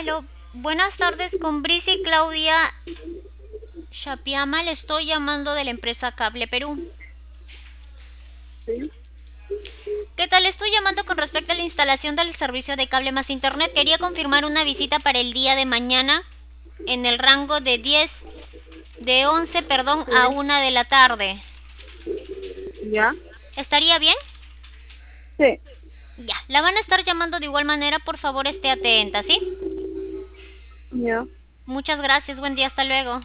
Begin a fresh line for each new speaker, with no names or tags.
Aló, buenas tardes con Brice y Claudia Shapiama. Le estoy llamando de la empresa Cable Perú.
Sí,
¿Qué tal? Estoy llamando con respecto a la instalación del servicio de cable más internet. Quería confirmar una visita para el día de mañana en el rango de 11, perdón, a
sí,
1 de la tarde.
ya,
¿Estaría bien?
sí,
Ya, la van a estar llamando de igual manera, por favor esté atenta, ¿sí?
ya.
Muchas gracias, buen día, hasta luego.